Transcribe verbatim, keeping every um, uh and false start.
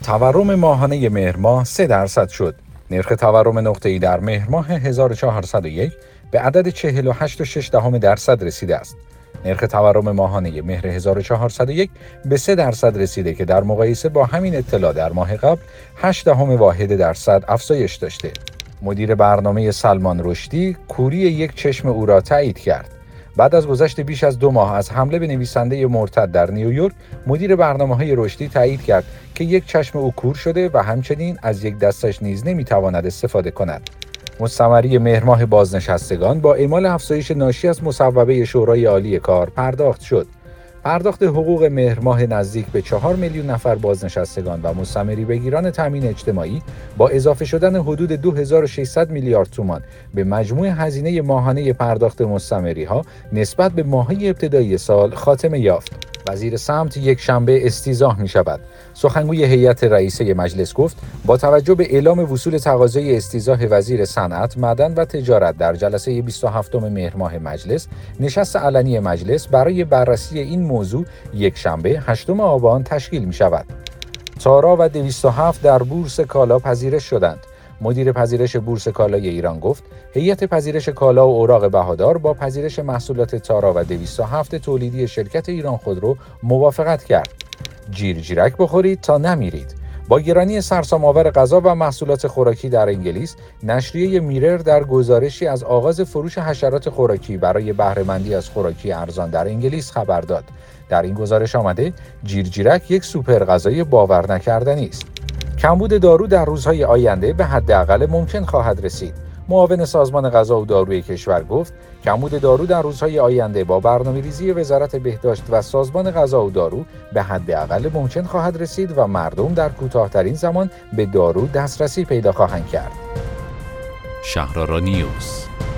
تورم ماهانه مهر ماه سه درصد شد. نرخ تورم نقطه‌ای در مهر ماه هزار و چهارصد و یک به عدد چهل و هشت و شش دهم درصد رسیده است. نرخ تورم ماهانه مهر هزار و چهارصد و یک به سه درصد رسیده که در مقایسه با همین اطلاع در ماه قبل هشت دهم واحد درصد افزایش داشته. مدیر برنامه سلمان رشدی کوری یک چشم او را تایید کرد. بعد از گذشت بیش از دو ماه از حمله به نویسنده مرتد در نیویورک، مدیر برنامه‌های رشدی تایید کرد که یک چشم او کور شده و همچنین از یک دستش نیز نمی‌تواند استفاده کند. مستمری مهر ماه بازنشستگان با اعمال افزایش ناشی از مصوبه شورای عالی کار پرداخت شد. پرداخت حقوق مهر ماه نزدیک به چهار میلیون نفر بازنشستگان و مستمری بگیران تامین اجتماعی با اضافه شدن حدود دو هزار و ششصد میلیارد تومان به مجموع هزینه ماهانه پرداخت مستمری‌ها نسبت به ماه‌های ابتدایی سال خاتمه یافت. وزیر سمت یک شنبه استیضاح می شود. سخنگوی هیئت رئیسه مجلس گفت با توجه به اعلام وصول تقاضای استیضاح وزیر صنعت، معدن و تجارت در جلسه بیست و هفتم مهر ماه مجلس، نشست علنی مجلس برای بررسی این موضوع یک شنبه هشتم آبان تشکیل می شود. تارا و دویست و هفت در بورس کالا پذیرش شدند. مدیر پذیرش بورس کالای ایران گفت هیئت پذیرش کالا و اوراق بهادار با پذیرش محصولات تارا و دویست و هفت تولیدی شرکت ایران خودرو موافقت کرد. جیرجیرک بخورید تا نمیرید. با گرانی سرسام‌آور غذا و محصولات خوراکی در انگلیس، نشریه میرر در گزارشی از آغاز فروش حشرات خوراکی برای بهره‌مندی از خوراکی ارزان در انگلیس خبر داد. در این گزارش آمده جیرجیرک یک سوپر غذای باور نکردنی است. کمبود دارو در روزهای آینده به حداقل ممکن خواهد رسید. معاون سازمان غذا و داروی کشور گفت کمبود دارو در روزهای آینده با برنامه‌ریزی وزارت بهداشت و سازمان غذا و دارو به حداقل ممکن خواهد رسید و مردم در کوتاه‌ترین زمان به دارو دسترسی پیدا خواهند کرد. شهرآرا نیوز